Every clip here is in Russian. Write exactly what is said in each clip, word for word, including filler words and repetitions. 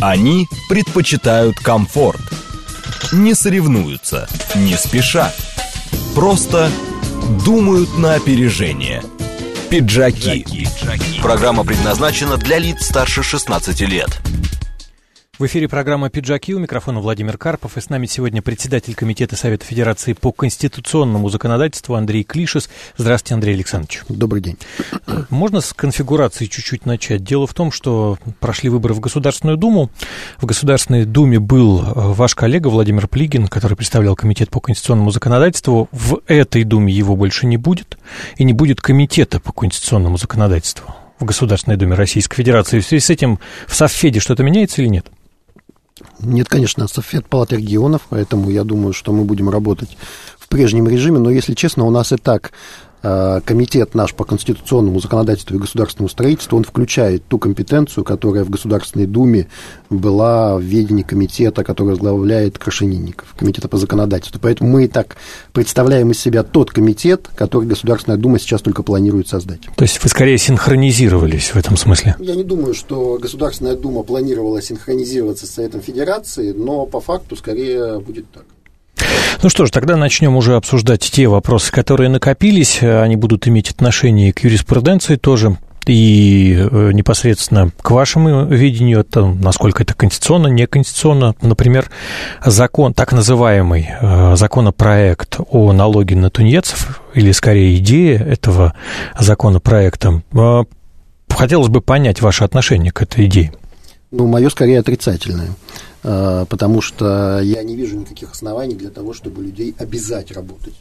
Они предпочитают комфорт. Не соревнуются, не спешат. Просто думают на опережение. Пиджаки. Программа предназначена для лиц старше шестнадцати лет. В эфире программа «Пиджаки», у микрофона Владимир Карпов, и с нами сегодня председатель Комитета Совета Федерации по конституционному законодательству Андрей Клишес. Здравствуйте, Андрей Александрович. Добрый день. Можно с конфигурации чуть-чуть начать? Дело в том, что прошли выборы в Государственную Думу. В Государственной Думе был ваш коллега Владимир Плигин, который представлял Комитет по конституционному законодательству. В этой Думе его больше не будет, и не будет Комитета по конституционному законодательству в Государственной Думе Российской Федерации. В связи с этим в Совфеде что-то меняется или нет? Нет, конечно, Совет Палаты регионов, поэтому я думаю, что мы будем работать в прежнем режиме, но, если честно, у нас и так комитет наш по конституционному законодательству и государственному строительству, он включает ту компетенцию, которая в Государственной Думе была в ведении комитета, который возглавляет Крашенинников, комитета по законодательству. Поэтому мы и так представляем из себя тот комитет, который Государственная Дума сейчас только планирует создать. То есть вы скорее синхронизировались в этом смысле? Я не думаю, что Государственная Дума планировала синхронизироваться с Советом Федерации, но по факту скорее будет так. Ну что ж, тогда начнем уже обсуждать те вопросы, которые накопились. Они будут иметь отношение к юриспруденции тоже и непосредственно к вашему видению, это, насколько это конституционно, неконституционно. Например, закон, так называемый законопроект о налоге на тунеядцев, или скорее идея этого законопроекта. Хотелось бы понять ваше отношение к этой идее. Ну, мое скорее отрицательное. Потому что я не вижу никаких оснований для того, чтобы людей обязать работать.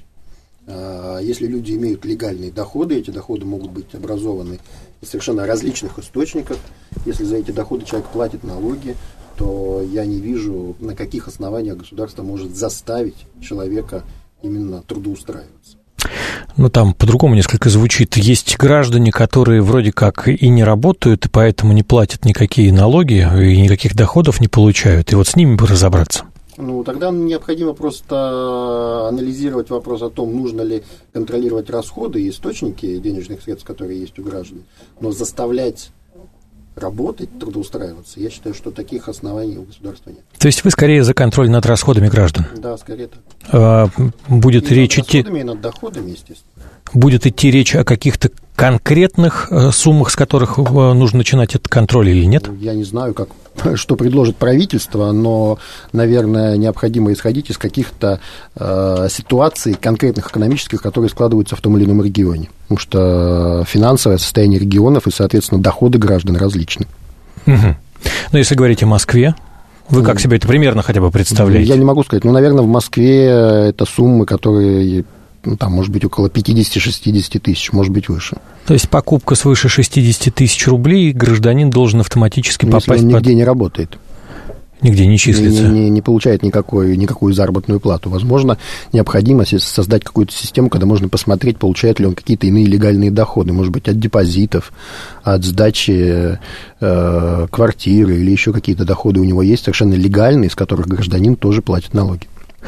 Если люди имеют легальные доходы, эти доходы могут быть образованы из совершенно различных источников. Если за эти доходы человек платит налоги, то я не вижу, на каких основаниях государство может заставить человека именно трудоустраиваться. Ну, там по-другому несколько звучит. Есть граждане, которые вроде как и не работают, и поэтому не платят никакие налоги, и никаких доходов не получают. И вот с ними бы разобраться. Ну, тогда необходимо просто анализировать вопрос о том, нужно ли контролировать расходы и источники денежных средств, которые есть у граждан, но заставлять работать, трудоустраиваться, я считаю, что таких оснований у государства нет. То есть вы скорее за контроль над расходами граждан? Да, скорее так. А, будет и речь над идти... расходами, и над доходами, естественно. Будет идти речь о каких-то конкретных суммах, с которых нужно начинать этот контроль или нет? Я не знаю, как, что предложит правительство, но, наверное, необходимо исходить из каких-то э, ситуаций конкретных экономических, которые складываются в том или ином регионе. Потому что финансовое состояние регионов и, соответственно, доходы граждан различны. Угу. Но если говорить о Москве, вы как себе это примерно хотя бы представляете? Я не могу сказать. Ну, наверное, в Москве это суммы, которые... Ну, там, может быть, около пятьдесят-шестьдесят тысяч, может быть, выше. То есть покупка свыше шестьдесят тысяч рублей, гражданин должен автоматически Но попасть... Если он под... нигде не работает. Нигде не числится. Не, не, не получает никакой, никакую заработную плату. Возможно, необходимо создать какую-то систему, когда можно посмотреть, получает ли он какие-то иные легальные доходы. Может быть, от депозитов, от сдачи э, квартиры или еще какие-то доходы у него есть совершенно легальные, с которых гражданин тоже платит налоги.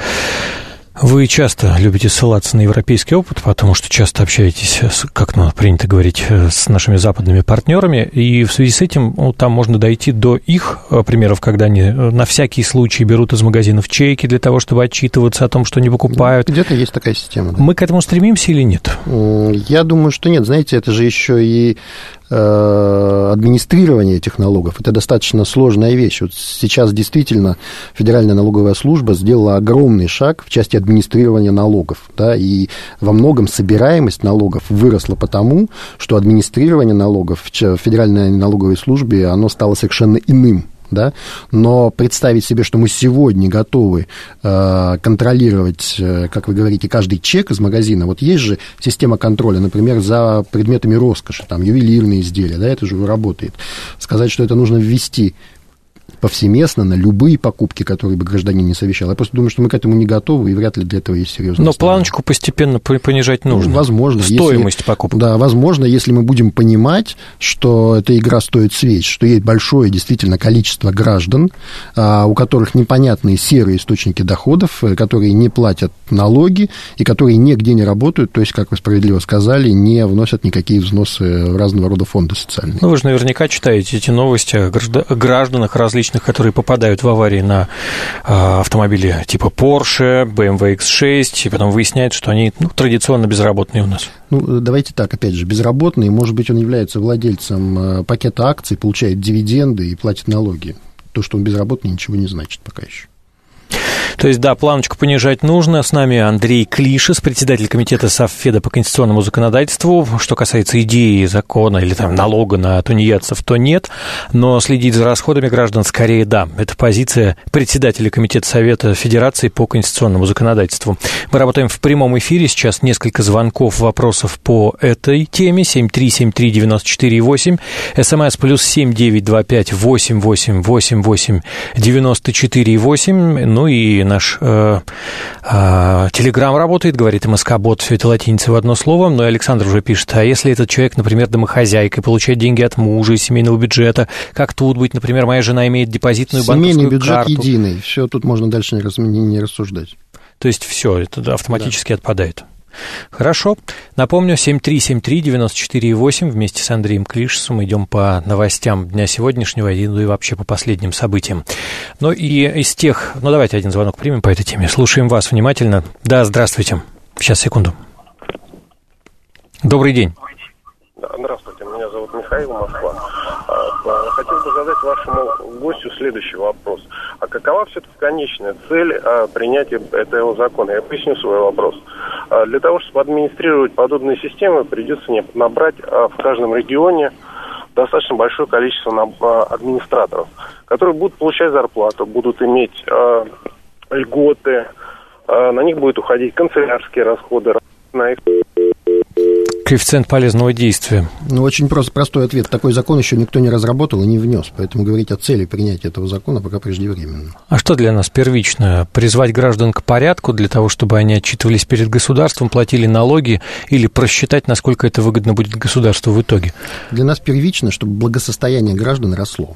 Вы часто любите ссылаться на европейский опыт, потому что часто общаетесь, как ну, принято говорить, с нашими западными партнерами, и в связи с этим ну, там можно дойти до их примеров, когда они на всякий случай берут из магазинов чеки для того, чтобы отчитываться о том, что они покупают. Где-то есть такая система. Да. Мы к этому стремимся или нет? Я думаю, что нет. Знаете, это же еще и администрирование этих налогов. Это достаточно сложная вещь. Вот сейчас действительно Федеральная налоговая служба сделала огромный шаг в части администрирования налогов. Да, и во многом собираемость налогов выросла потому, что администрирование налогов в Федеральной налоговой службе, оно стало совершенно иным. Да? Но представить себе, что мы сегодня готовы э, контролировать, э, как вы говорите, каждый чек из магазина. Вот есть же система контроля, например, за предметами роскоши, там, ювелирные изделия, да, это же работает. Сказать, что это нужно ввести повсеместно на любые покупки, которые бы гражданин не совещал. Я просто думаю, что мы к этому не готовы, и вряд ли для этого есть серьезные Но основания. планочку постепенно понижать нужно. Возможно. Стоимость если, покупок. Да, возможно, если мы будем понимать, что эта игра стоит свеч, что есть большое действительно количество граждан, у которых непонятные серые источники доходов, которые не платят налоги и которые нигде не работают, то есть, как вы справедливо сказали, не вносят никакие взносы в разного рода фонды социальные. Ну, вы же наверняка читаете эти новости о гражданах различных обычных, которые попадают в аварии на автомобили типа Porsche, бэ эм вэ икс шесть, и потом выясняется, что они ну, традиционно безработные у нас? Ну, давайте так, опять же, безработный, может быть, он является владельцем пакета акций, получает дивиденды и платит налоги. То, что он безработный, ничего не значит пока еще. То есть, да, планочку понижать нужно. С нами Андрей Клишес, председатель комитета Совфеда по конституционному законодательству. Что касается идеи закона или там налога на тунеядцев, то нет. Но следить за расходами граждан скорее да. Это позиция председателя комитета Совета Федерации по конституционному законодательству. Мы работаем в прямом эфире. Сейчас несколько звонков, вопросов по этой теме. семь три семь три девять четыре восемь. СМС плюс семь девять два пять восемь восемь восемь восемь девяносто четыре восемь. Ну и наш э, э, телеграм работает, говорит МСК-бот, все это латиница в одно слово, но Александр уже пишет, а если этот человек, например, домохозяйка, получает деньги от мужа из семейного бюджета, как тут быть, например, моя жена имеет депозитную семейный банковскую карту? Семейный бюджет единый, все, тут можно дальше не, не рассуждать. То есть все, это автоматически да. отпадает. Хорошо. Напомню, семь три семь три девять четыре восемь. Вместе с Андреем Клишесом идем по новостям дня сегодняшнего и вообще по последним событиям. Ну и из тех... Ну, давайте один звонок примем по этой теме. Слушаем вас внимательно. Да, здравствуйте. Сейчас, секунду. Добрый день. Здравствуйте, меня зовут Михаил, Москва. Хотел бы задать вашему гостю следующий вопрос. А какова все-таки конечная цель принятия этого закона? Я поясню свой вопрос. Для того, чтобы администрировать подобные системы, придется набрать в каждом регионе достаточно большое количество администраторов, которые будут получать зарплату, будут иметь льготы, на них будут уходить канцелярские расходы, на их... Коэффициент полезного действия. Ну, очень просто, простой ответ. Такой закон еще никто не разработал и не внес, поэтому говорить о цели принятия этого закона пока преждевременно. А что для нас первично? Призвать граждан к порядку для того, чтобы они отчитывались перед государством, платили налоги, или просчитать, насколько это выгодно будет государству в итоге? Для нас первично, чтобы благосостояние граждан росло.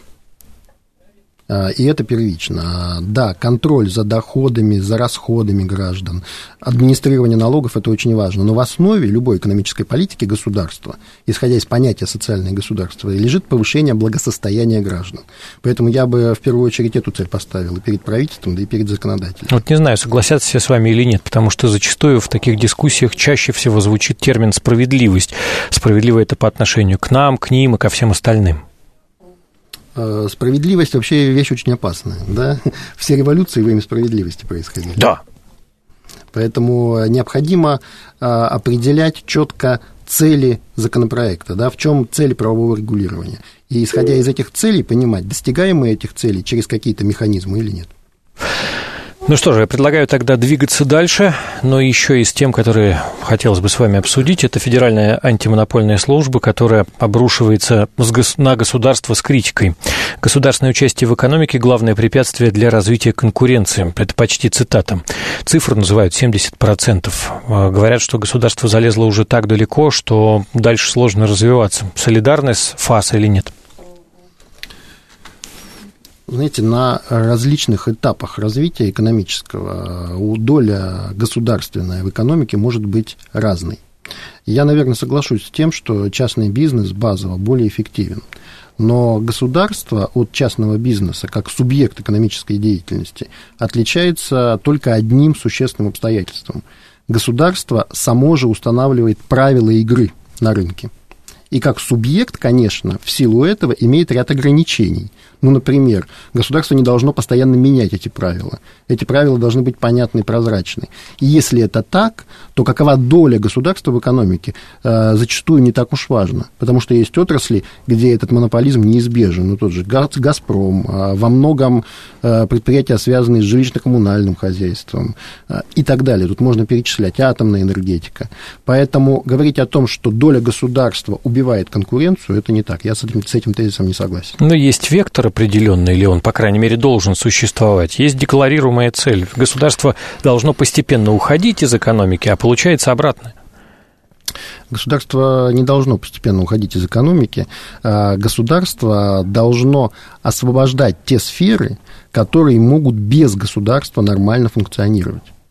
И это первично. Да, контроль за доходами, за расходами граждан, администрирование налогов – это очень важно. Но в основе любой экономической политики государства, исходя из понятия социальное государство, лежит повышение благосостояния граждан. Поэтому я бы в первую очередь эту цель поставил и перед правительством, да и перед законодателем. Вот не знаю, согласятся все с вами или нет, потому что зачастую в таких дискуссиях чаще всего звучит термин «справедливость». Справедливо это по отношению к нам, к ним и ко всем остальным. Справедливость вообще вещь очень опасная, да? Все революции во имя справедливости происходили. Да. Поэтому необходимо определять четко цели законопроекта, да, в чем цель правового регулирования. И, исходя из этих целей, понимать, достигаем мы этих целей через какие-то механизмы или нет. Ну что же, я предлагаю тогда двигаться дальше, но еще и с тем, которые хотелось бы с вами обсудить. Это Федеральная антимонопольная служба, которая обрушивается на государство с критикой. Государственное участие в экономике – главное препятствие для развития конкуренции. Это почти цитата. Цифру называют семьдесят процентов. Говорят, что государство залезло уже так далеко, что дальше сложно развиваться. Солидарность ФАС или нет? Знаете, на различных этапах развития экономического доля государственная в экономике может быть разной. Я, наверное, соглашусь с тем, что частный бизнес базово более эффективен. Но государство от частного бизнеса, как субъект экономической деятельности, отличается только одним существенным обстоятельством. Государство само же устанавливает правила игры на рынке. И как субъект, конечно, в силу этого имеет ряд ограничений. Ну, например, государство не должно постоянно менять эти правила. Эти правила должны быть понятны и прозрачны. И если это так, то какова доля государства в экономике, э, зачастую не так уж важно. Потому что есть отрасли, где этот монополизм неизбежен. Ну, тот же «Газпром», э, во многом э, предприятия, связанные с жилищно-коммунальным хозяйством э, и так далее. Тут можно перечислять атомная энергетика. Поэтому говорить о том, что доля государства убивает конкуренцию, это не так. Я с этим, с этим тезисом не согласен. Но есть вектор определенный, или он, по крайней мере, должен существовать. Есть декларируемая цель. Государство должно постепенно уходить из экономики, а получается обратно. Государство не должно постепенно уходить из экономики. Государство должно освобождать те сферы, которые могут без государства нормально функционировать.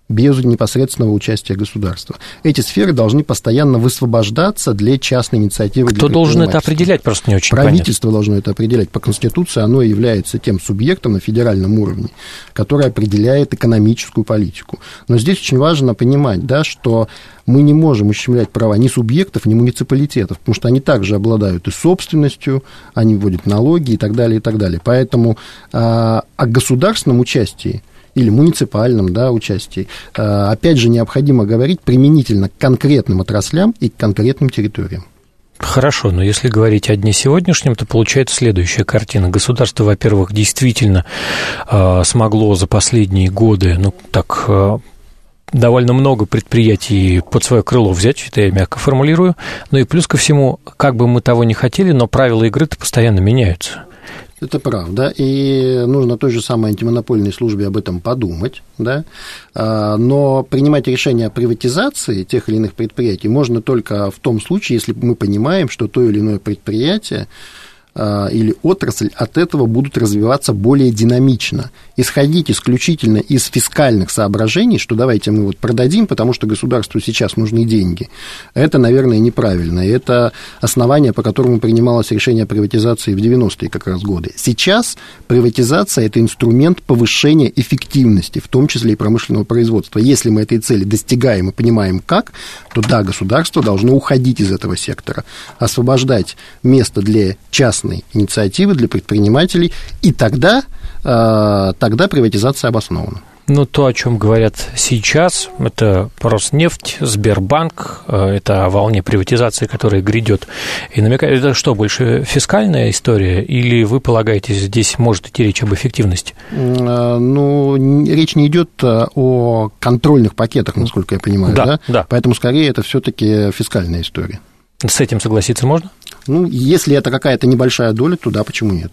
без непосредственного участия государства. Эти сферы должны постоянно высвобождаться для частной инициативы. Кто должен это определять, просто не очень Правительство понятно. должно это определять. По Конституции оно является тем субъектом на федеральном уровне, который определяет экономическую политику. Но здесь очень важно понимать, да, что мы не можем ущемлять права ни субъектов, ни муниципалитетов, потому что они также обладают и собственностью, они вводят налоги и так далее, и так далее. Поэтому а, о государственном участии или муниципальном, да, участии, опять же, необходимо говорить применительно к конкретным отраслям и к конкретным территориям. Хорошо, но если говорить о дне сегодняшнем, то получается следующая картина. Государство, во-первых, действительно э, смогло за последние годы, ну, так, э, довольно много предприятий под свое крыло взять, это я мягко формулирую, ну и плюс ко всему, как бы мы того не хотели, но правила игры-то постоянно меняются. Это правда, и нужно той же самой антимонопольной службе об этом подумать, да, но принимать решение о приватизации тех или иных предприятий можно только в том случае, если мы понимаем, что то или иное предприятие или отрасль от этого будут развиваться более динамично. Исходить исключительно из фискальных соображений, что давайте мы вот продадим, потому что государству сейчас нужны деньги, это, наверное, неправильно. И это основание, по которому принималось решение о приватизации в девяностые как раз годы. Сейчас приватизация – это инструмент повышения эффективности, в том числе и промышленного производства. Если мы этой цели достигаем и понимаем как, то да, государство должно уходить из этого сектора, освобождать место для частных инициативы, для предпринимателей, и тогда, тогда приватизация обоснована. Ну, то, о чем говорят сейчас, это Роснефть, Сбербанк, это о волне приватизации, которая грядет. И намекает, это что, больше фискальная история, или вы полагаете, здесь может идти речь об эффективности? Ну, речь не идет о контрольных пакетах, насколько я понимаю, да? Да, да. Поэтому, скорее, это все-таки фискальная история. С этим согласиться можно? Ну, если это какая-то небольшая доля, то да, почему нет?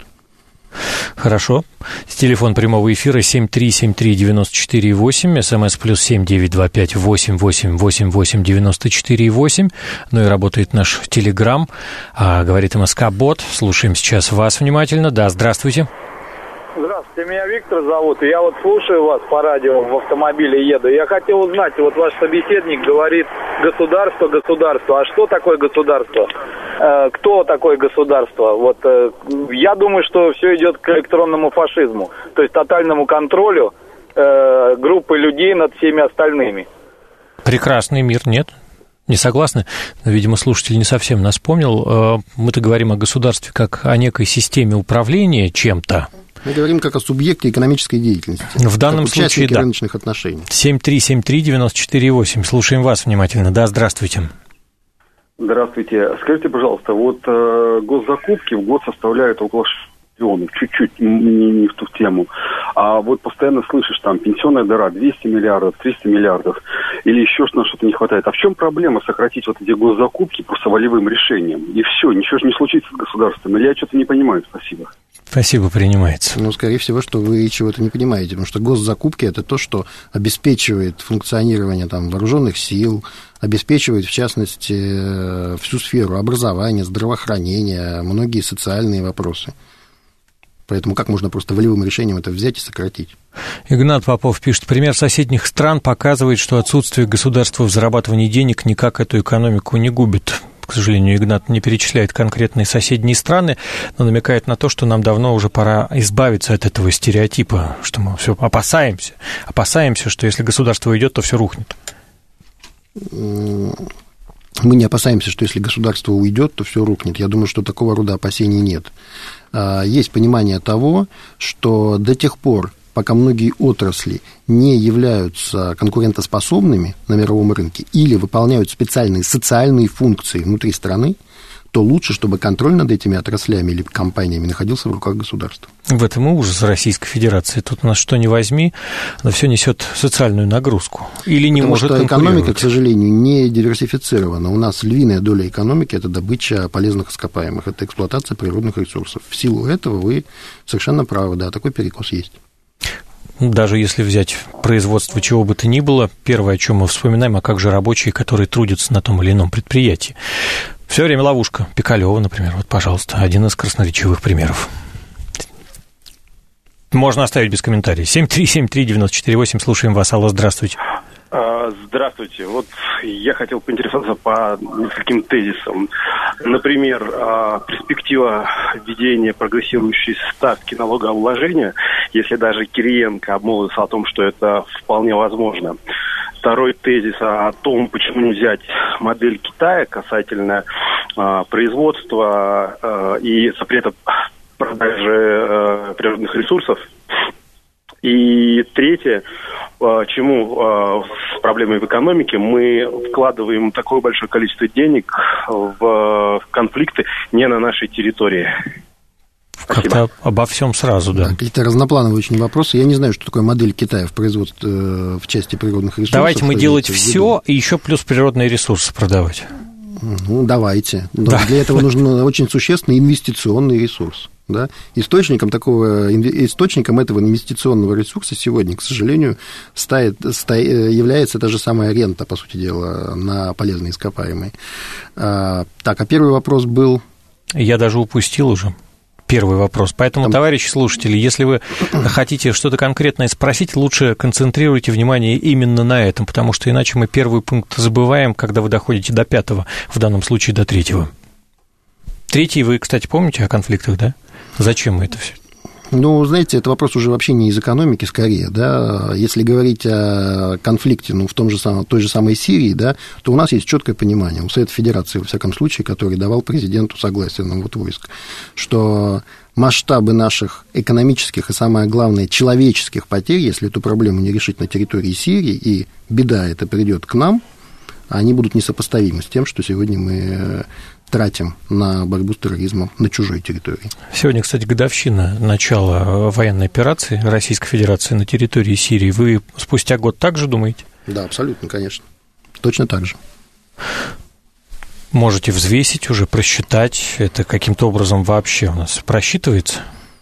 Хорошо. Телефон прямого эфира семь три семь три девяносто четыре восемь, смс плюс семь девять два пять восемь восемь восемь восемь девяносто четыре восемь. Ну и работает наш телеграм, а, говорит МСК-бот. Слушаем сейчас вас внимательно. Да, здравствуйте. Здравствуйте, меня Виктор зовут, и я вот слушаю вас по радио, в автомобиле еду. Я хотел узнать, вот ваш собеседник говорит государство, государство. А что такое государство? Э, кто такое государство? Вот э, я думаю, что все идет к электронному фашизму, то есть тотальному контролю э, группы людей над всеми остальными. Прекрасный мир, нет? Не согласны? Но, видимо, слушатель не совсем нас понял. Мы-то говорим о государстве как о некой системе управления чем-то. Мы говорим как о субъекте экономической деятельности. В данном случае, да. Рыночных отношений. семь три семь три девяносто четыре восемь. Слушаем вас внимательно. Да, здравствуйте. Здравствуйте. Скажите, пожалуйста, вот э, госзакупки в год составляют около миллионов, чуть-чуть не, не в ту тему. А вот постоянно слышишь, там, пенсионная дыра двести миллиардов, триста миллиардов, или еще что-то не хватает. А в чем проблема сократить вот эти госзакупки просто волевым решением? И все, ничего же не случится с государством. Или я что-то не понимаю? Спасибо. Спасибо, принимается. Ну, скорее всего, что вы чего-то не понимаете, потому что госзакупки – это то, что обеспечивает функционирование там, вооруженных сил, обеспечивает, в частности, всю сферу образования, здравоохранения, многие социальные вопросы. Поэтому как можно просто волевым решением это взять и сократить? Игнат Попов пишет, пример соседних стран показывает, что отсутствие государства в зарабатывании денег никак эту экономику не губит. К сожалению, Игнат не перечисляет конкретные соседние страны, но намекает на то, что нам давно уже пора избавиться от этого стереотипа, что мы все опасаемся, опасаемся, что если государство уйдет, то все рухнет. Мы не опасаемся, что если государство уйдет, то все рухнет. Я думаю, что такого рода опасений нет. Есть понимание того, что до тех пор, пока многие отрасли не являются конкурентоспособными на мировом рынке или выполняют специальные социальные функции внутри страны, то лучше, чтобы контроль над этими отраслями или компаниями находился в руках государства. В этом и ужас Российской Федерации. Тут у нас что ни возьми, но все несет социальную нагрузку. Или не Потому может что конкурировать. Экономика, к сожалению, не диверсифицирована. У нас львиная доля экономики – это добыча полезных ископаемых, это эксплуатация природных ресурсов. В силу этого вы совершенно правы, да, такой перекос есть. Даже если взять производство чего бы то ни было, первое, о чем мы вспоминаем, а как же рабочие, которые трудятся на том или ином предприятии. Все время ловушка. Пикалево, например, вот, пожалуйста, один из красноречивых примеров. Можно оставить без комментариев. семь три семь три девяносто четыре восемь, слушаем вас. Алло, здравствуйте. Здравствуйте. Вот я хотел поинтересоваться по нескольким тезисам. Например, перспектива введения прогрессирующей ставки налогообложения, если даже Кириенко обмолвился о том, что это вполне возможно. Второй тезис о том, почему не взять модель Китая касательно производства и запрета продажи природных ресурсов. И третье, чему с проблемой в экономике мы вкладываем такое большое количество денег в конфликты не на нашей территории. Как-то обо всем сразу, да. да. Какие-то разноплановые очень вопросы. Я не знаю, что такое модель Китая в производстве, в части природных ресурсов. Давайте мы делать все и еще плюс природные ресурсы продавать. Ну, давайте. Но да. Для этого нужен очень существенный инвестиционный ресурс. Да? Источником, такого, источником этого инвестиционного ресурса сегодня, к сожалению, стоит, стоит, является та же самая рента, по сути дела, на полезные ископаемые. А, так, а первый вопрос был... Я даже упустил уже первый вопрос. Поэтому, Там... товарищи слушатели, если вы хотите что-то конкретное спросить, лучше концентрируйте внимание именно на этом, потому что иначе мы первый пункт забываем, когда вы доходите до пятого, в данном случае до третьего. Третий, вы, кстати, помните о конфликтах, да? Зачем это все? Ну, знаете, это вопрос уже вообще не из экономики, скорее, да. Если говорить о конфликте, ну, в том же самом, той же самой Сирии, да, то у нас есть четкое понимание, у Совета Федерации, во всяком случае, который давал президенту согласие на вот войск, что масштабы наших экономических и, самое главное, человеческих потерь, если эту проблему не решить на территории Сирии, и беда эта придет к нам, они будут несопоставимы с тем, что сегодня мы тратим на борьбу с терроризмом на чужой территории. Сегодня, кстати, годовщина начала военной операции Российской Федерации на территории Сирии. Вы спустя год так же думаете? Да, абсолютно, конечно. Точно так же. Можете взвесить уже, просчитать, это каким-то образом вообще у нас просчитывается?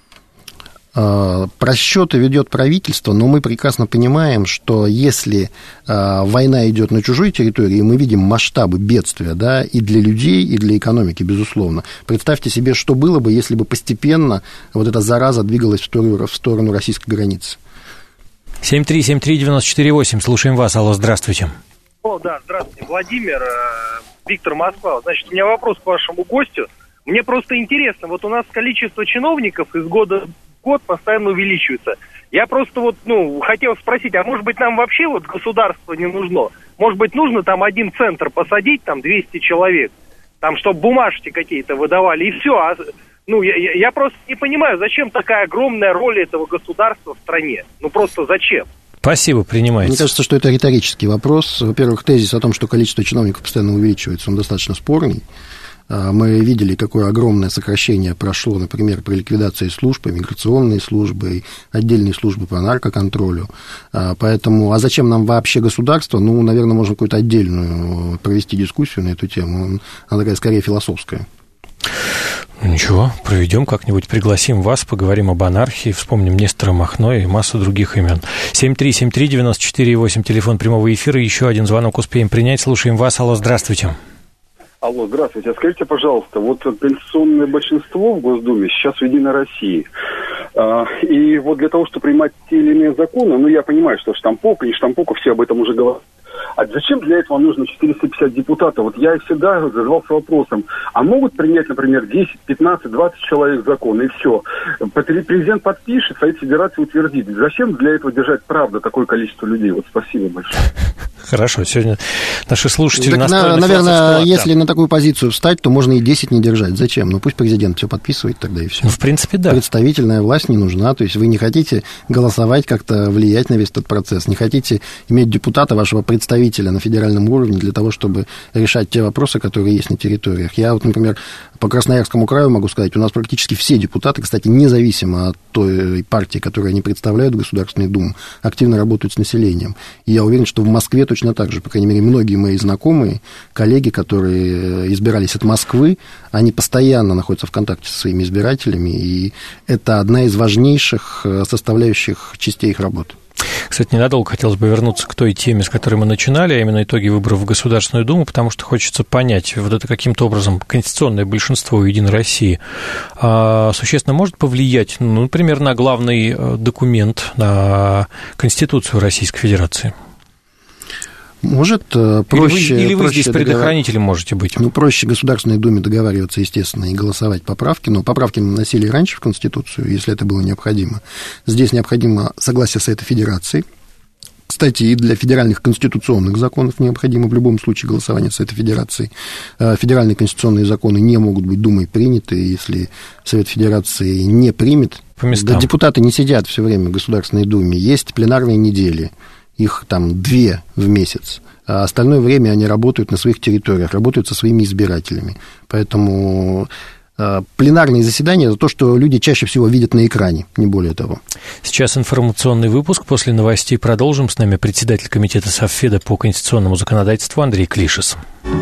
Просчеты ведет правительство, но мы прекрасно понимаем, что если война идет на чужой территории, мы видим масштабы бедствия, да, и для людей, и для экономики, безусловно. Представьте себе, что было бы, если бы постепенно вот эта зараза двигалась в сторону, в сторону российской границы. семь три семь три девять четыре восемь, слушаем вас. Алло, здравствуйте. О, да, здравствуйте, Владимир, Виктор, Москва. Значит, у меня вопрос к вашему гостю. Мне просто интересно, вот у нас количество чиновников из года в год постоянно увеличивается. Я просто вот, ну, хотел спросить, а может быть нам вообще вот государство не нужно? Может быть нужно там один центр посадить, там двести человек, там, чтобы бумажки какие-то выдавали, и все. А, ну, я, я просто не понимаю, зачем такая огромная роль этого государства в стране? Ну, просто зачем? Спасибо, принимается. Мне кажется, что это риторический вопрос. Во-первых, тезис о том, что количество чиновников постоянно увеличивается, он достаточно спорный. Мы видели, какое огромное сокращение прошло, например, при ликвидации служб, миграционной службы, отдельной службы по наркоконтролю. Поэтому, а зачем нам вообще государство? Ну, наверное, можно какую-то отдельную провести дискуссию на эту тему. Она такая, скорее, философская. Ничего, проведем как-нибудь, пригласим вас, поговорим об анархии, вспомним Нестора Махно и массу других имен. семь три семь три девять четыре восемь, телефон прямого эфира, еще один звонок успеем принять, слушаем вас. Алло, здравствуйте. Алло, здравствуйте. А скажите, пожалуйста, вот конституционное большинство в Госдуме сейчас в Единой России. А, и вот для того, чтобы принимать те или иные законы, ну, я понимаю, что штамповка, не штамповка, все об этом уже говорят. А зачем для этого нужно четыреста пятьдесят депутатов? Вот я всегда задавался вопросом, а могут принять, например, десять, пятнадцать, двадцать человек закон, и все. Президент подпишет, Совет Федерации утвердит. Зачем для этого держать, правда, такое количество людей? Вот спасибо большое. Хорошо, сегодня наши слушатели так, настроены... Наверное, если на такую позицию встать, то можно и десять не держать. Зачем? Ну, пусть президент все подписывает тогда и все. Ну, в принципе, да. Представительная власть не нужна, то есть вы не хотите голосовать, как-то влиять на весь этот процесс, не хотите иметь депутата, вашего представителя на федеральном уровне для того, чтобы решать те вопросы, которые есть на территориях. Я вот, например, по Красноярскому краю могу сказать, у нас практически все депутаты, кстати, независимо от той партии, которую они представляют в Государственной Думе, активно работают с населением. И я уверен, что в Москве точно так же. По крайней мере, многие мои знакомые, коллеги, которые избирались от Москвы, они постоянно находятся в контакте со своими избирателями, и это одна из важнейших составляющих частей их работы. Кстати, ненадолго хотелось бы вернуться к той теме, с которой мы начинали, а именно итоги выборов в Государственную Думу, потому что хочется понять, вот это каким-то образом конституционное большинство Единой России а, существенно может повлиять, ну, например, на главный документ, на Конституцию Российской Федерации? Может, проще... Или вы, или вы проще здесь предохранителем можете быть? Ну, проще Государственной Думе договариваться, естественно, и голосовать поправки, но поправки мы вносили раньше в Конституцию, если это было необходимо. Здесь необходимо согласие Совета Федерации. Кстати, и для федеральных конституционных законов необходимо в любом случае голосование Совета Федерации. Федеральные конституционные законы не могут быть Думой приняты, если Совет Федерации не примет. Да, депутаты не сидят все время в Государственной Думе. Есть пленарные недели, их там две в месяц. А остальное время они работают на своих территориях, работают со своими избирателями. Поэтому... Пленарные заседания – это то, что люди чаще всего видят на экране, не более того. Сейчас информационный выпуск. После новостей продолжим. С нами председатель комитета Совфеда по конституционному законодательству Андрей Клишес.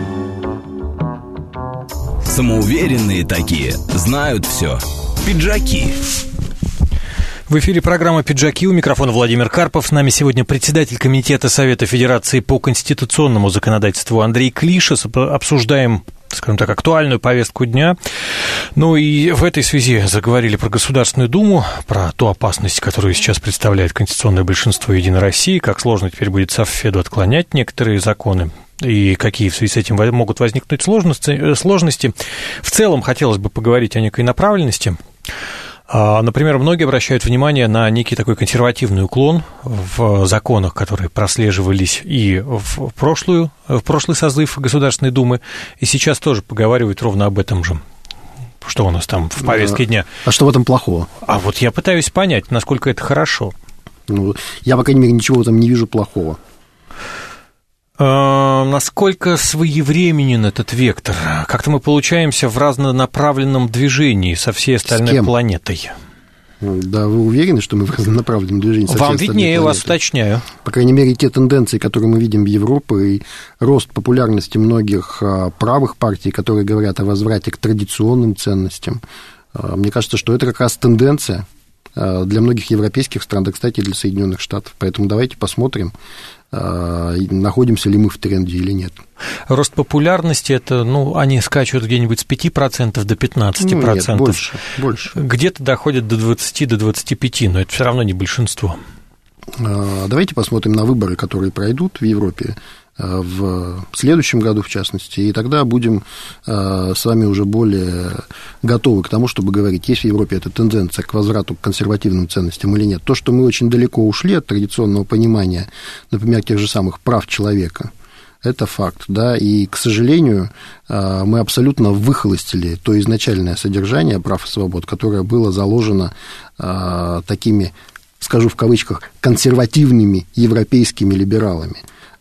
Самоуверенные такие, знают все. Пиджаки. В эфире программа «Пиджаки», у микрофона Владимир Карпов. С нами сегодня председатель Комитета Совета Федерации по конституционному законодательству Андрей Клишес. Обсуждаем, скажем так, актуальную повестку дня. Ну и в этой связи заговорили про Государственную Думу, про ту опасность, которую сейчас представляет конституционное большинство «Единой России», как сложно теперь будет Совфеду отклонять некоторые законы, и какие в связи с этим могут возникнуть сложности. сложности. В целом хотелось бы поговорить о некой направленности. Например, многие обращают внимание на некий такой консервативный уклон в законах, которые прослеживались и в, прошлую, в прошлый созыв Государственной Думы, и сейчас тоже поговаривают ровно об этом же. Что у нас там в повестке дня? А что в этом плохого? А вот я пытаюсь понять, насколько это хорошо. Ну, я, по крайней мере, ничего в этом не вижу плохого. Насколько своевременен этот вектор? Как-то мы получаемся в разнонаправленном движении со всей остальной планетой. Да, вы уверены, что мы в разнонаправленном движении со всей Вам остальной виднее, я вас планетой? Уточняю. По крайней мере, те тенденции, которые мы видим в Европе, и рост популярности многих правых партий, которые говорят о возврате к традиционным ценностям, мне кажется, что это как раз тенденция для многих европейских стран, да, кстати, и для Соединенных Штатов. Поэтому давайте посмотрим, находимся ли мы в тренде или нет. Рост популярности, это, ну, они скачут где-нибудь с пяти процентов до пятнадцати процентов. Ну, нет, больше, больше. Где-то доходят до двадцати, до двадцати пяти, но это все равно не большинство. Давайте посмотрим на выборы, которые пройдут в Европе в следующем году, в частности, и тогда будем с вами уже более готовы к тому, чтобы говорить, есть в Европе эта тенденция к возврату к консервативным ценностям или нет. То, что мы очень далеко ушли от традиционного понимания, например, тех же самых прав человека, это факт, да, и, к сожалению, мы абсолютно выхолостили то изначальное содержание прав и свобод, которое было заложено такими, скажу в кавычках, консервативными европейскими либералами.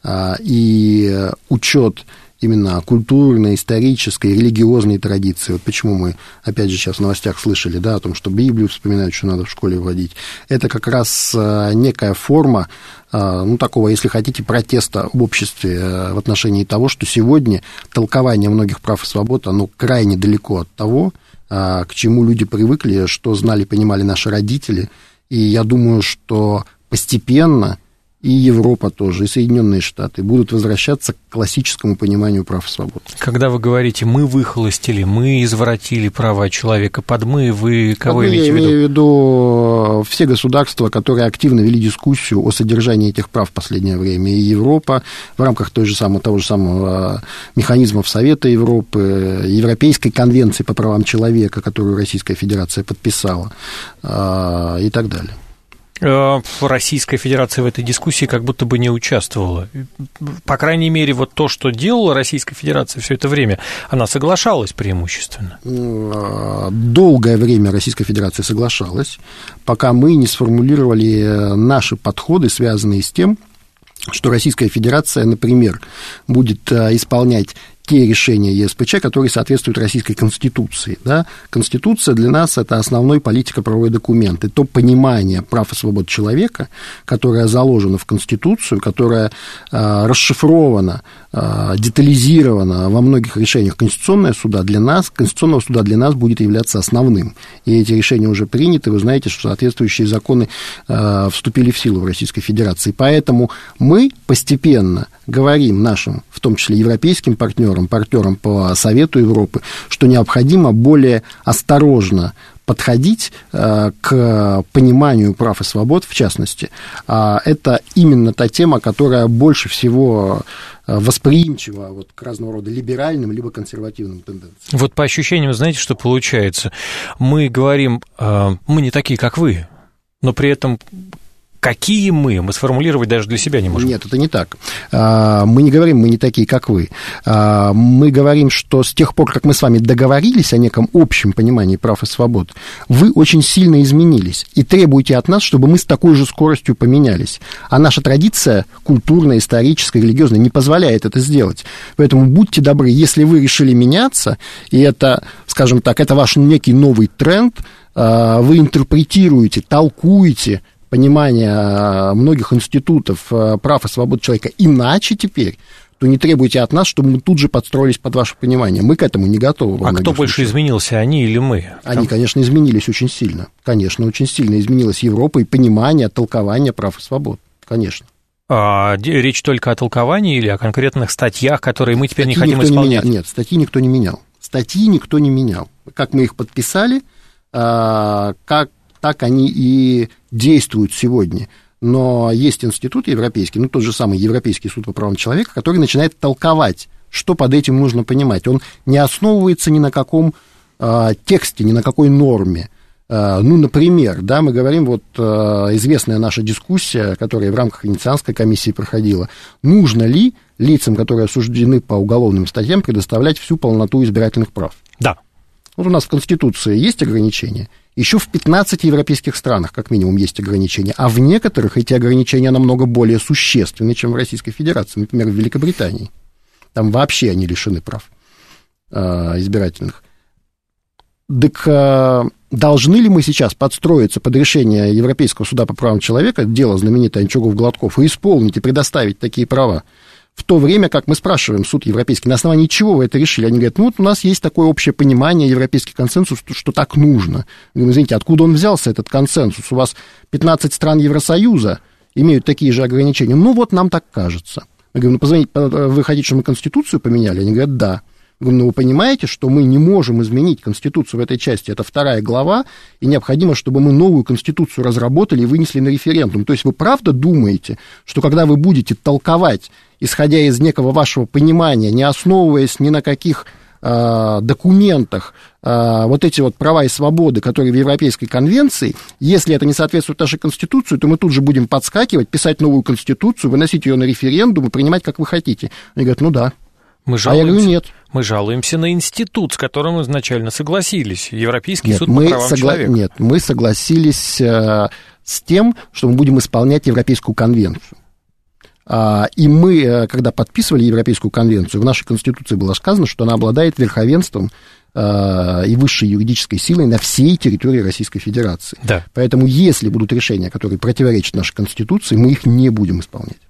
И учет именно культурной, исторической, религиозной традиции. Вот почему мы, опять же, сейчас в новостях слышали, да, о том, что Библию вспоминают, что надо в школе вводить. Это как раз некая форма, ну, такого, если хотите, протеста в обществе в отношении того, что сегодня толкование многих прав и свобод, оно крайне далеко от того, к чему люди привыкли, что знали, понимали наши родители. И я думаю, что постепенно и Европа тоже, и Соединенные Штаты будут возвращаться к классическому пониманию прав и свобод. Когда вы говорите «мы выхолостили», «мы извратили права человека», под «мы» вы кого под имеете в виду? Я имею в виду все государства, которые активно вели дискуссию о содержании этих прав в последнее время. И Европа в рамках той же самой, того же самого механизмов Совета Европы, Европейской конвенции по правам человека, которую Российская Федерация подписала, и так далее. Российская Федерация в этой дискуссии как будто бы не участвовала. По крайней мере, вот то, что делала Российская Федерация все это время, она соглашалась преимущественно. Долгое время Российская Федерация соглашалась, пока мы не сформулировали наши подходы, связанные с тем, что Российская Федерация, например, будет исполнять те решения ЕСПЧ, которые соответствуют Российской Конституции. Да? Конституция для нас – это основной политико-правовой документ. И то понимание прав и свобод человека, которое заложено в Конституцию, которое э, расшифровано, э, детализировано во многих решениях Конституционного суда, для нас, Конституционного суда для нас будет являться основным. И эти решения уже приняты. Вы знаете, что соответствующие законы э, вступили в силу в Российской Федерации. Поэтому мы постепенно говорим нашим, в том числе европейским партнерам, партнерам, партнерам по Совету Европы, что необходимо более осторожно подходить э, к пониманию прав и свобод, в частности. А это именно та тема, которая больше всего восприимчива вот к разного рода либеральным либо консервативным тенденциям. Вот по ощущениям, знаете, что получается? Мы говорим, э, мы не такие, как вы, но при этом... Какие мы? Мы сформулировать даже для себя не можем. Нет, это не так. Мы не говорим, мы не такие, как вы. Мы говорим, что с тех пор, как мы с вами договорились о неком общем понимании прав и свобод, вы очень сильно изменились и требуете от нас, чтобы мы с такой же скоростью поменялись. А наша традиция культурная, историческая, религиозная не позволяет это сделать. Поэтому будьте добры, если вы решили меняться, и это, скажем так, это ваш некий новый тренд, вы интерпретируете, толкуете понимание многих институтов прав и свобод человека иначе теперь, то не требуйте от нас, чтобы мы тут же подстроились под ваше понимание. Мы к этому не готовы. А кто больше случаях. изменился, они или мы? Они, конечно, изменились очень сильно. Конечно, очень сильно изменилась Европа и понимание, толкование прав и свобод. Конечно. А, речь только о толковании или о конкретных статьях, которые мы теперь статьи не хотим исполнять? Не Нет, статьи никто не менял. Статьи никто не менял. Как мы их подписали, как так они и действуют сегодня. Но есть институт европейский, ну, тот же самый Европейский суд по правам человека, который начинает толковать, что под этим нужно понимать. Он не основывается ни на каком э, тексте, ни на какой норме. Э, ну, например, да, мы говорим, вот э, известная наша дискуссия, которая в рамках Венецианской комиссии проходила, нужно ли лицам, которые осуждены по уголовным статьям, предоставлять всю полноту избирательных прав. Да. Вот у нас в Конституции есть ограничения. Еще в пятнадцати европейских странах, как минимум, есть ограничения, а в некоторых эти ограничения намного более существенны, чем в Российской Федерации, например, в Великобритании. Там вообще они лишены прав э, избирательных. Так э, должны ли мы сейчас подстроиться под решение Европейского суда по правам человека, дело знаменитое Анчогов-Гладков, и исполнить и предоставить такие права? В то время, как мы спрашиваем суд европейский, на основании чего вы это решили? Они говорят, ну, вот у нас есть такое общее понимание, европейский консенсус, что, что так нужно. Мы говорим, извините, откуда он взялся, этот консенсус? У вас пятнадцать стран Евросоюза имеют такие же ограничения. Ну, вот нам так кажется. Мы говорим, ну, позвоните, вы хотите, чтобы мы Конституцию поменяли? Они говорят, да. Мы говорим, ну, вы понимаете, что мы не можем изменить Конституцию в этой части, это вторая глава, и необходимо, чтобы мы новую Конституцию разработали и вынесли на референдум. То есть вы правда думаете, что когда вы будете толковать, исходя из некого вашего понимания, не основываясь ни на каких э, документах, э, вот эти вот права и свободы, которые в Европейской конвенции, если это не соответствует нашей Конституции, то мы тут же будем подскакивать, писать новую Конституцию, выносить ее на референдум и принимать, как вы хотите. Они говорят, ну да. Мы жалуемся, а я говорю, нет. Мы жалуемся на институт, с которым изначально согласились. Европейский нет, суд мы по правам согла... человека. Нет, мы согласились э, с тем, что мы будем исполнять Европейскую конвенцию. А, и мы, э, когда подписывали Европейскую конвенцию, в нашей Конституции было сказано, что она обладает верховенством э, и высшей юридической силой на всей территории Российской Федерации. Да. Поэтому, если будут решения, которые противоречат нашей Конституции, мы их не будем исполнять.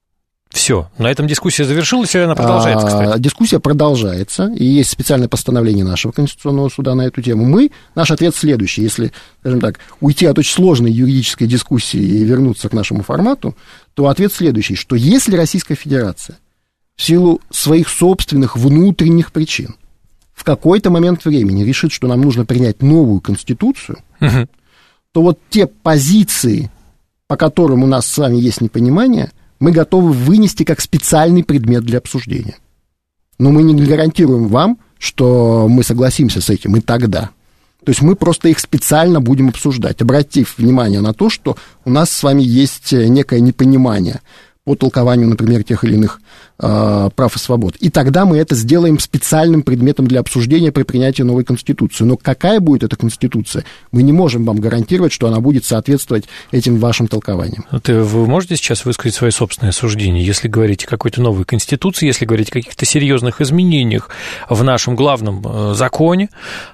Все, на этом дискуссия завершилась, или она продолжается, кстати? А, дискуссия продолжается, и есть специальное постановление нашего Конституционного суда на эту тему. Мы, наш ответ следующий, если, скажем так, уйти от очень сложной юридической дискуссии и вернуться к нашему формату, то ответ следующий, что если Российская Федерация в силу своих собственных внутренних причин в какой-то момент времени решит, что нам нужно принять новую Конституцию, угу. то вот те позиции, по которым у нас с вами есть непонимание, мы готовы вынести как специальный предмет для обсуждения. Но мы не гарантируем вам, что мы согласимся с этим и тогда. То есть мы просто их специально будем обсуждать, обратив внимание на то, что у нас с вами есть некое непонимание по толкованию, например, тех или иных э, прав и свобод. И тогда мы это сделаем специальным предметом для обсуждения при принятии новой Конституции. Но какая будет эта Конституция, мы не можем вам гарантировать, что она будет соответствовать этим вашим толкованиям. Это вы можете сейчас высказать свои собственные суждения? Если говорить о какой-то новой Конституции, если говорить о каких-то серьезных изменениях в нашем главном законе,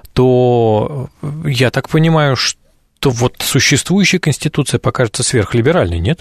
то я так понимаю, что вот существующая Конституция покажется сверхлиберальной, нет?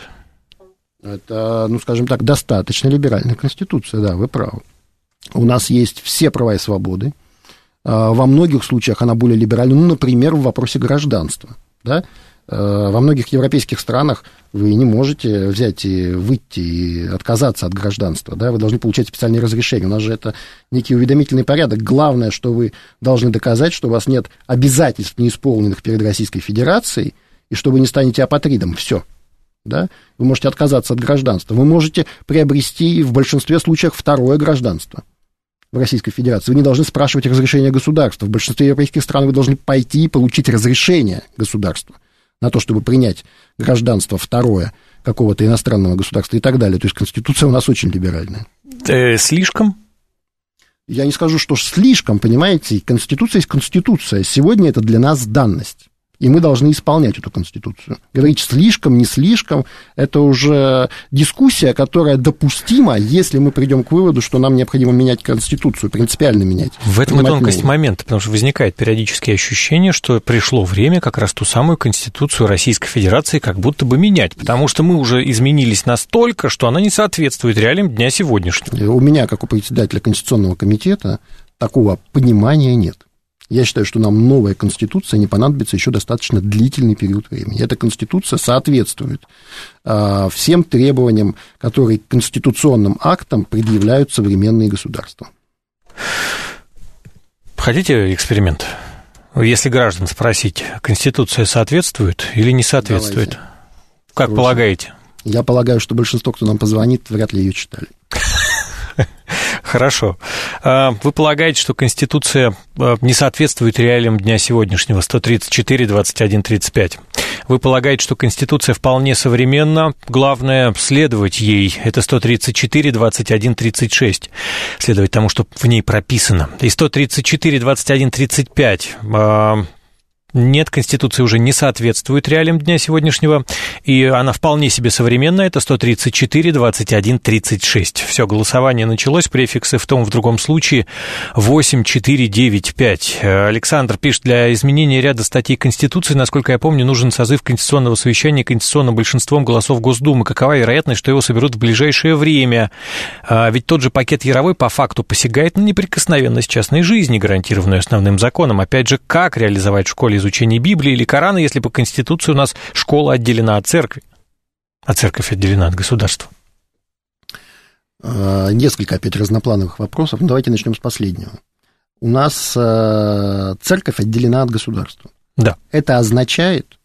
Это, ну, скажем так, достаточно либеральная Конституция, да, вы правы. У нас есть все права и свободы. Во многих случаях она более либеральна, ну, например, в вопросе гражданства, да. Во многих европейских странах вы не можете взять и выйти и отказаться от гражданства, да, вы должны получать специальные разрешения. У нас же это некий уведомительный порядок. Главное, что вы должны доказать, что у вас нет обязательств, неисполненных перед Российской Федерацией, и что вы не станете апатридом. Все. Да? Вы можете отказаться от гражданства. Вы можете приобрести в большинстве случаев второе гражданство в Российской Федерации. Вы не должны спрашивать разрешения государства. В большинстве европейских стран вы должны пойти и получить разрешение государства на то, чтобы принять гражданство второе какого-то иностранного государства и так далее. То есть Конституция у нас очень либеральная. Э, слишком? Я не скажу, что слишком, понимаете. Конституция есть Конституция. Сегодня это для нас данность. И мы должны исполнять эту Конституцию. Говорить слишком, не слишком, это уже дискуссия, которая допустима, если мы придем к выводу, что нам необходимо менять Конституцию, принципиально менять. В этом и тонкость момента, потому что возникает периодически ощущение, что пришло время как раз ту самую Конституцию Российской Федерации как будто бы менять, потому что мы уже изменились настолько, что она не соответствует реалиям дня сегодняшнего. У меня, как у председателя Конституционного комитета, такого понимания нет. Я считаю, что нам новая Конституция не понадобится еще достаточно длительный период времени. Эта Конституция соответствует э, всем требованиям, которые конституционным актам предъявляют современные государства. Хотите эксперимент? Если граждан спросить, Конституция соответствует или не соответствует? Давайте. Как Срочно. Полагаете? Я полагаю, что большинство, кто нам позвонит, вряд ли ее читали. Хорошо. Вы полагаете, что Конституция не соответствует реалиям дня сегодняшнего, сто тридцать четыре, двадцать один, тридцать пять? Вы полагаете, что Конституция вполне современна, главное следовать ей, это сто тридцать четыре, двадцать один, тридцать шесть, следовать тому, что в ней прописано. И сто тридцать четыре, двадцать один, тридцать пять... Нет, Конституция уже не соответствует реалиям дня сегодняшнего, и она вполне себе современная, это сто тридцать четыре, двадцать один, тридцать шесть. Все, голосование началось, префиксы в том, в другом случае восемь четыре девять пять. Александр пишет, для изменения ряда статей Конституции, насколько я помню, нужен созыв конституционного совещания конституционным большинством голосов Госдумы. Какова вероятность, что его соберут в ближайшее время? Ведь тот же пакет Яровой по факту посягает на неприкосновенность частной жизни, гарантированную основным законом. Опять же, как реализовать в школе изучение Библии или Корана, если по Конституции у нас школа отделена от церкви, а церковь отделена от государства? Несколько, опять, разноплановых вопросов. Ну, давайте начнем с последнего. У нас церковь отделена от государства. Да. Это означает,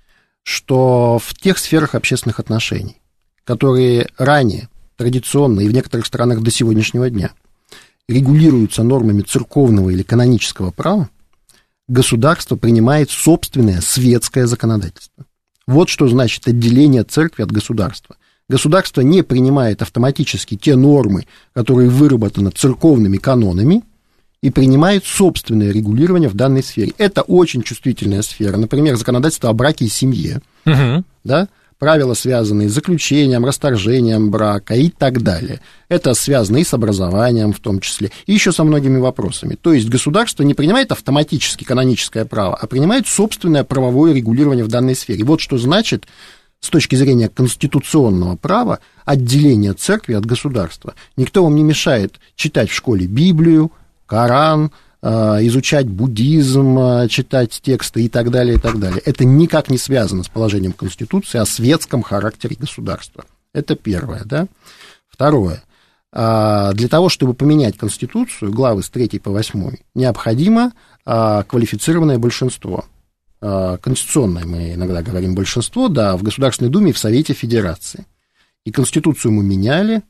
что в тех сферах общественных отношений, которые ранее, традиционно и в некоторых странах до сегодняшнего дня регулируются нормами церковного или канонического права, государство принимает собственное светское законодательство. Вот что значит отделение церкви от государства. Государство не принимает автоматически те нормы, которые выработаны церковными канонами, и принимает собственное регулирование в данной сфере. Это очень чувствительная сфера. Например, законодательство о браке и семье, угу. да? Правила, связанные с заключением, расторжением брака и так далее. Это связано и с образованием в том числе, и еще со многими вопросами. То есть государство не принимает автоматически каноническое право, а принимает собственное правовое регулирование в данной сфере. Вот что значит с точки зрения конституционного права отделение церкви от государства. Никто вам не мешает читать в школе Библию, Коран, изучать буддизм, читать тексты и так далее, и так далее. Это никак не связано с положением Конституции о светском характере государства. Это первое, да. Второе. Для того, чтобы поменять Конституцию, главы с третьей по восьмой, необходимо квалифицированное большинство. Конституционное, мы иногда говорим, большинство, да, в Государственной Думе и в Совете Федерации. И Конституцию мы меняли.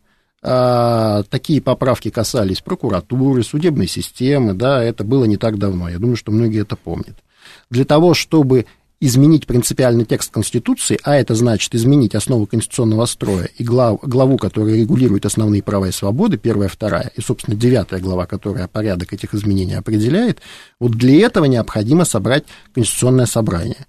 Такие поправки касались прокуратуры, судебной системы, да, это было не так давно, я думаю, что многие это помнят. Для того, чтобы изменить принципиальный текст Конституции, а это значит изменить основу конституционного строя и глав, главу, которая регулирует основные права и свободы, первая, вторая, и, собственно, девятая глава, которая порядок этих изменений определяет, вот для этого необходимо собрать конституционное собрание.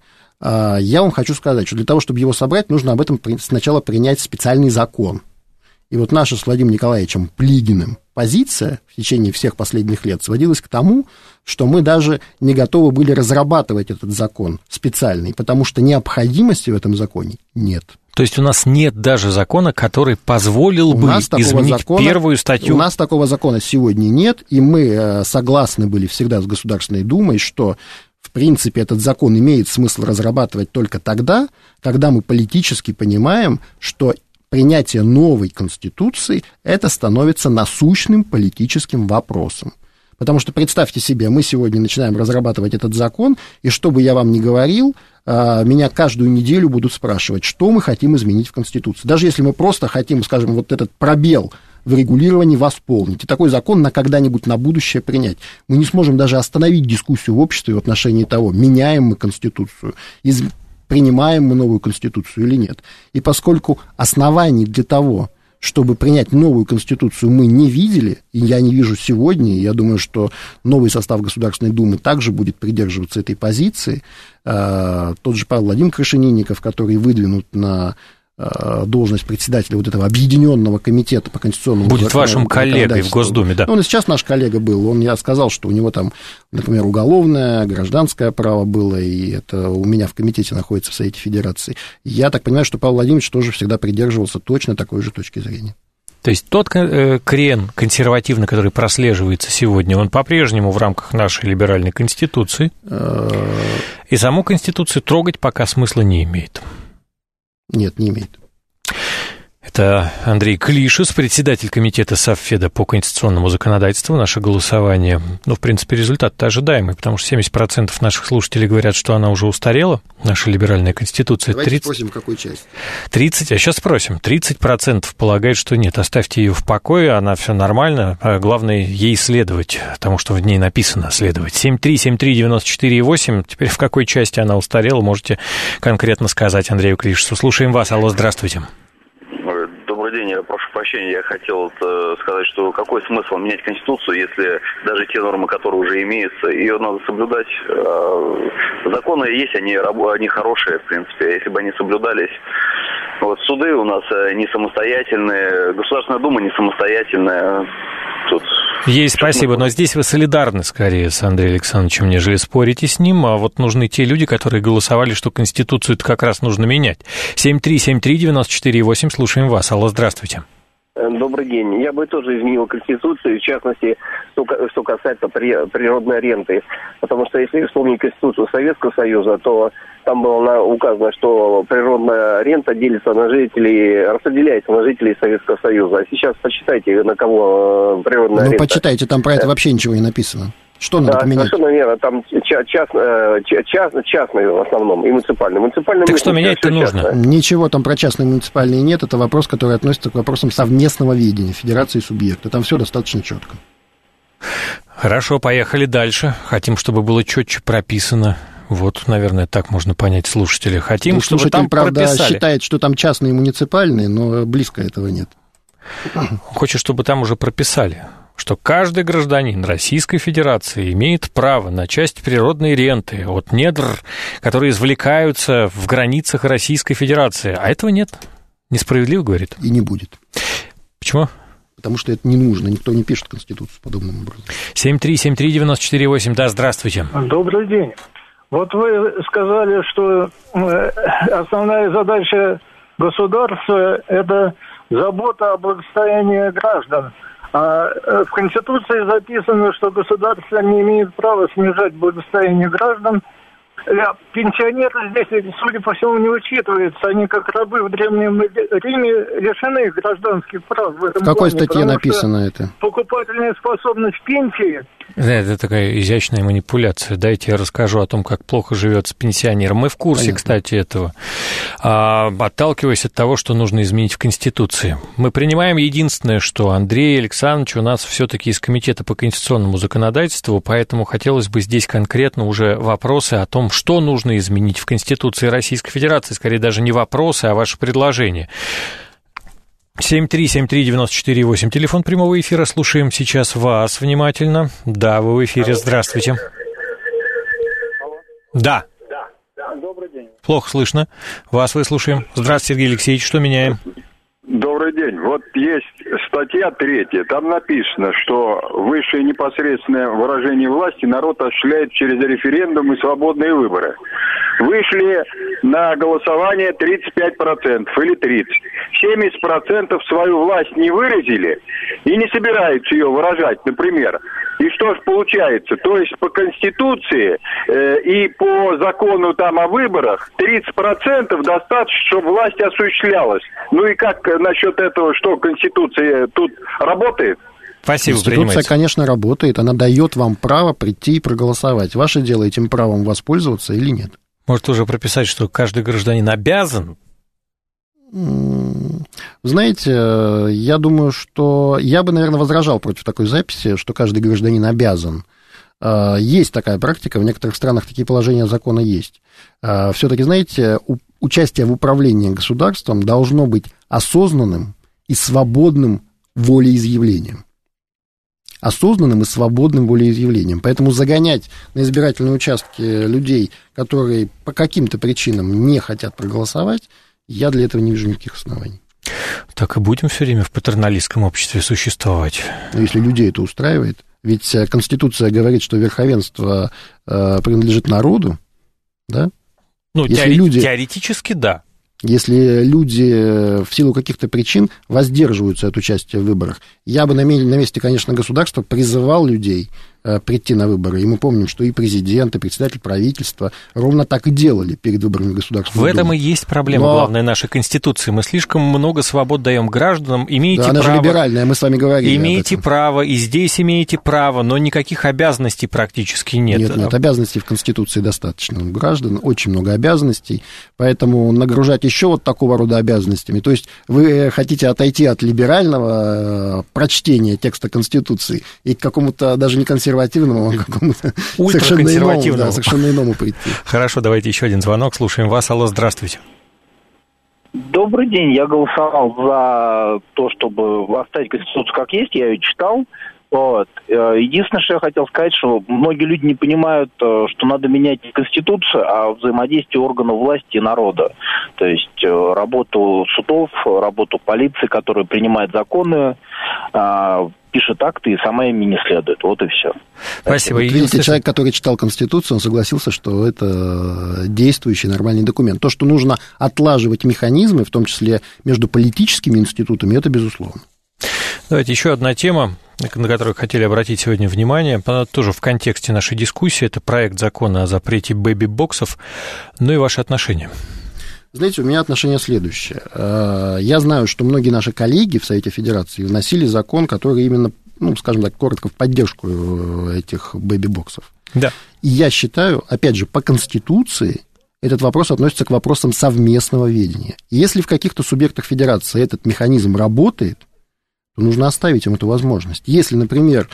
Я вам хочу сказать, что для того, чтобы его собрать, нужно об этом сначала принять специальный закон. И вот наша с Владимиром Николаевичем Плигиным позиция в течение всех последних лет сводилась к тому, что мы даже не готовы были разрабатывать этот закон специальный, потому что необходимости в этом законе нет. То есть у нас нет даже закона, который позволил бы изменить закона, первую статью? У нас такого закона сегодня нет, и мы согласны были всегда с Государственной Думой, что в принципе, этот закон имеет смысл разрабатывать только тогда, когда мы политически понимаем, что принятие новой Конституции это становится насущным политическим вопросом. Потому что, представьте себе, мы сегодня начинаем разрабатывать этот закон, и что бы я вам ни говорил, меня каждую неделю будут спрашивать, что мы хотим изменить в Конституции. Даже если мы просто хотим, скажем, вот этот пробел в регулировании восполнить, и такой закон на когда-нибудь на будущее принять. Мы не сможем даже остановить дискуссию в обществе в отношении того, меняем мы Конституцию, из... принимаем мы новую Конституцию или нет. И поскольку оснований для того, чтобы принять новую Конституцию, мы не видели, и я не вижу сегодня, и я думаю, что новый состав Государственной Думы также будет придерживаться этой позиции. Тот же Павел Владимирович Крашенинников, который выдвинут на должность председателя вот этого объединенного комитета по конституционному будет вашим коллегой в Госдуме, да? Он и сейчас наш коллега был, он я сказал, что у него там, например, уголовное, гражданское право было, и это у меня в комитете находится в Совете Федерации. Я так понимаю, что Павел Владимирович тоже всегда придерживался точно такой же точки зрения. То есть тот крен консервативный, который прослеживается сегодня, он по-прежнему в рамках нашей либеральной Конституции, и саму Конституцию трогать пока смысла не имеет. Нет, не имеет. Это Андрей Клишес, председатель комитета Совфеда по конституционному законодательству. Наше голосование, ну, в принципе, результат-то ожидаемый, потому что семьдесят процентов наших слушателей говорят, что она уже устарела, наша либеральная конституция. Давайте тридцать... спросим, какой часть. тридцать, а сейчас спросим. тридцать процентов полагают, что нет, оставьте ее в покое, она все нормально, а главное ей следовать, тому, что в ней написано следовать. семь три семь три девяносто четыре восемь, теперь в какой части она устарела, можете конкретно сказать Андрею Клишесу. Слушаем вас, алло, здравствуйте. Добрый день, я прошу прощения, я хотел сказать, что какой смысл менять Конституцию, если даже те нормы, которые уже имеются, ее надо соблюдать. Законы есть, они, они хорошие, в принципе, если бы они соблюдались. Вот суды у нас не самостоятельные, Государственная Дума не самостоятельная. Тут... Есть, спасибо, но здесь вы солидарны скорее с Андреем Александровичем, нежели спорите с ним, а вот нужны те люди, которые голосовали, что Конституцию-то как раз нужно менять. семь три семь три девяносто четыре восемь, слушаем вас. Алло, здравствуйте. Добрый день. Я бы тоже изменил Конституцию, в частности, что, что касается при, природной ренты. Потому что если вспомнить Конституцию Советского Союза, то там было указано, что природная рента делится на жителей, распределяется на жителей Советского Союза. А сейчас почитайте, на кого природная ну, рента. Ну, почитайте, там про это вообще ничего не написано. Что надо да, поменять? Совершенно верно. Там ча- частно, ча- частные в основном и муниципальные. муниципальные так что менять-то нужно? Частное. Ничего там про частные и муниципальные нет. Это вопрос, который относится к вопросам совместного ведения федерации и субъекта. Там все достаточно четко. Хорошо, поехали дальше. Хотим, чтобы было четче прописано. Вот, наверное, так можно понять слушателя. Хотим, ну, чтобы там правда, прописали. Считает, что там частные и муниципальные, но близко этого нет. Хочет, чтобы там уже прописали, что каждый гражданин Российской Федерации имеет право на часть природной ренты от недр, которые извлекаются в границах Российской Федерации. А этого нет. Несправедливо, говорит. И не будет. Почему? Потому что это не нужно. Никто не пишет Конституцию подобным образом. семь три семь три девяносто четыре восемь. Да, здравствуйте. Добрый день. Вот вы сказали, что основная задача государства – это забота о благосостоянии граждан. А в Конституции записано, что государство не имеет права снижать благосостояние граждан. Пенсионеры здесь, судя по всему, не учитываются. Они, как рабы в Древнем Риме, лишены гражданских прав. В, этом в какой плане, статье написано это? Покупательная способность пенсии. Это такая изящная манипуляция. Дайте я расскажу о том, как плохо живется пенсионерам. Мы в курсе, Понятно. Кстати, этого. А, отталкиваясь от того, что нужно изменить в Конституции. Мы принимаем единственное, что Андрей Александрович у нас все-таки из Комитета по конституционному законодательству, поэтому хотелось бы здесь конкретно уже вопросы о том, что нужно изменить в Конституции Российской Федерации. Скорее, даже не вопросы, а ваши предложения. семь три семь три девяносто четыре восемь. Телефон прямого эфира. Слушаем сейчас вас внимательно. Да, вы в эфире. Здравствуйте. Да. Да. Добрый день. Плохо слышно. Вас выслушаем. Здравствуйте, Сергей Алексеевич. Что меняем? Добрый день. Вот есть статья третья. Там написано, что высшее непосредственное выражение власти народ осуществляет через референдум и свободные выборы. Вышли на голосование тридцать пять процентов или тридцать процентов. семьдесят процентов свою власть не выразили и не собираются ее выражать. Например, И что ж получается? То есть по Конституции э, и по закону там о выборах тридцать процентов достаточно, чтобы власть осуществлялась. Ну и как насчет этого, что Конституция тут работает? Спасибо, Конституция, принимайте. конечно, работает. Она дает вам право прийти и проголосовать. Ваше дело этим правом воспользоваться или нет. Может уже прописать, что каждый гражданин обязан? Знаете, я думаю, что я бы, наверное, возражал против такой записи, что каждый гражданин обязан. Есть такая практика, в некоторых странах такие положения закона есть. Все-таки, знаете, участие в управлении государством должно быть осознанным и свободным волеизъявлением. Осознанным и свободным волеизъявлением. Поэтому загонять на избирательные участки людей, которые по каким-то причинам не хотят проголосовать, я для этого не вижу никаких оснований. Так и будем все время в патерналистском обществе существовать. Но если людей это устраивает, ведь Конституция говорит, что верховенство э, принадлежит народу, да? Ну, если теори- люди, теоретически да. Если люди в силу каких-то причин воздерживаются от участия в выборах, я бы на месте, конечно, государства призывал людей прийти на выборы. И мы помним, что и президент, и председатель правительства ровно так и делали перед выборами Государственной Думы. В этом и есть проблема, Но... главная нашей Конституции. Мы слишком много свобод даем гражданам. Имеете да, она право... же либеральная, мы с вами говорили. Имеете право, и здесь имеете право, но никаких обязанностей практически нет. Нет, нет, обязанностей в Конституции достаточно. У граждан очень много обязанностей, поэтому нагружать еще вот такого рода обязанностями. То есть вы хотите отойти от либерального прочтения текста Конституции и к какому-то даже не консервативному, консервативному, а какому-то совершенно иному, да, совершенно иному прийти. Хорошо, давайте еще один звонок, слушаем вас. Алло, здравствуйте. Добрый день, я голосовал за то, чтобы оставить Конституцию как есть, я ее читал. Вот. Единственное, что я хотел сказать, что многие люди не понимают, что надо менять не Конституцию, а взаимодействие органов власти и народа. То есть работу судов, работу полиции, которая принимает законы, пишет акты и сама ими не следует. Вот и все. Спасибо. Вот видите, человек, который читал Конституцию, он согласился, что это действующий нормальный документ. То, что нужно отлаживать механизмы, в том числе между политическими институтами, это безусловно. Давайте еще одна тема, на которую хотели обратить сегодня внимание, она тоже в контексте нашей дискуссии, это проект закона о запрете бэби-боксов, ну и ваши отношения. Знаете, у меня отношение следующее. Я знаю, что многие наши коллеги в Совете Федерации вносили закон, который именно, ну, скажем так, коротко в поддержку этих бэби-боксов. Да. И я считаю, опять же, по Конституции этот вопрос относится к вопросам совместного ведения. Если в каких-то субъектах Федерации этот механизм работает, то нужно оставить им эту возможность. Если, например,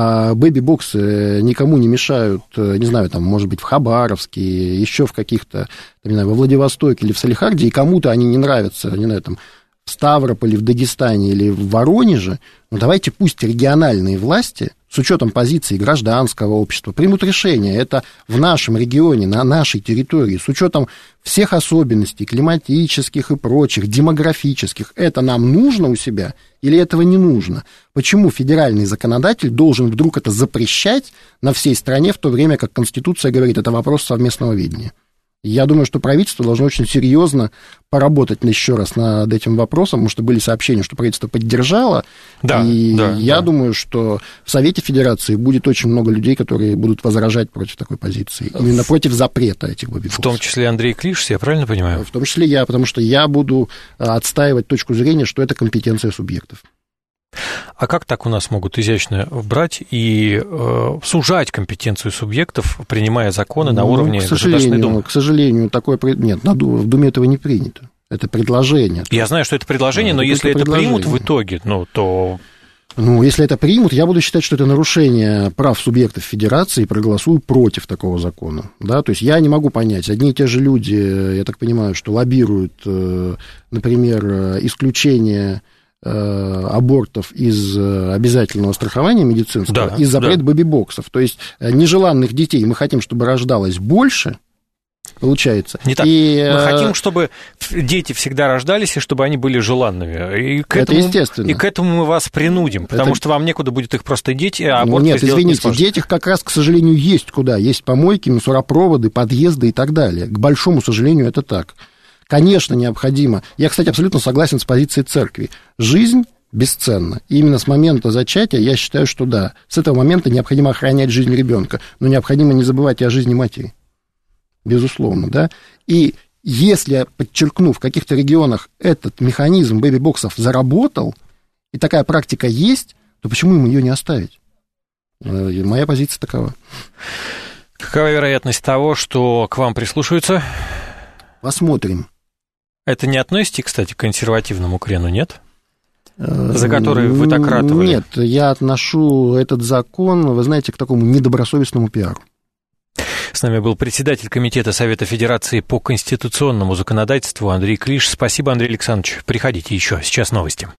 бэби-боксы никому не мешают, не знаю, там, может быть, в Хабаровске, еще в каких-то, не знаю, во Владивостоке или в Салехарде, и кому-то они не нравятся, не знаю, там, в Ставрополе, в Дагестане или в Воронеже, ну, давайте пусть региональные власти с учетом позиции гражданского общества примут решение. Это в нашем регионе, на нашей территории, с учетом всех особенностей климатических и прочих, демографических. Это нам нужно у себя или этого не нужно? Почему федеральный законодатель должен вдруг это запрещать на всей стране, в то время как Конституция говорит, это вопрос совместного видения? Я думаю, что правительство должно очень серьезно поработать еще раз над этим вопросом, потому что были сообщения, что правительство поддержало, да, и да, я да. думаю, что в Совете Федерации будет очень много людей, которые будут возражать против такой позиции, именно против запрета этих бэби-боксов. В том числе Андрей Клишс, я правильно понимаю? В том числе я, потому что я буду отстаивать точку зрения, что это компетенция субъектов. А как так у нас могут изящно брать и э, сужать компетенцию субъектов, принимая законы на ну, уровне к Государственной Думы? К сожалению, такое... Нет, на в Думе этого не принято. Это предложение. Я знаю, что это предложение, да, но это если это примут в итоге, ну, то... Ну, если это примут, я буду считать, что это нарушение прав субъектов Федерации, и проголосую против такого закона. Да? То есть я не могу понять, одни и те же люди, я так понимаю, что лоббируют, например, исключение абортов из обязательного страхования медицинского, да, и запрет да. бэби-боксов. То есть нежеланных детей мы хотим, чтобы рождалось больше, получается. Не так. И, мы хотим, чтобы дети всегда рождались, и чтобы они были желанными. И к это этому, естественно. И к этому мы вас принудим, потому это... что вам некуда будет их просто деть, а аборт Нет, сделать извините, не сможете. детях как раз, к сожалению, есть куда. Есть помойки, мусоропроводы, подъезды и так далее. К большому сожалению, это так. Конечно, необходимо. Я, кстати, абсолютно согласен с позицией церкви. Жизнь бесценно. И именно с момента зачатия я считаю, что да, с этого момента необходимо охранять жизнь ребенка, но необходимо не забывать и о жизни матери. Безусловно, да. И если, подчеркну, в каких-то регионах этот механизм бэби-боксов заработал, и такая практика есть, то почему им ее не оставить? Моя позиция такова. Какова вероятность того, что к вам прислушаются? Посмотрим. Это не относите, кстати, к консервативному крену, нет? За который вы так ратовали? Нет, я отношу этот закон, вы знаете, к такому недобросовестному пиару. С нами был председатель Комитета Совета Федерации по конституционному законодательству Андрей Клиш. Спасибо, Андрей Александрович. Приходите еще. Сейчас новости.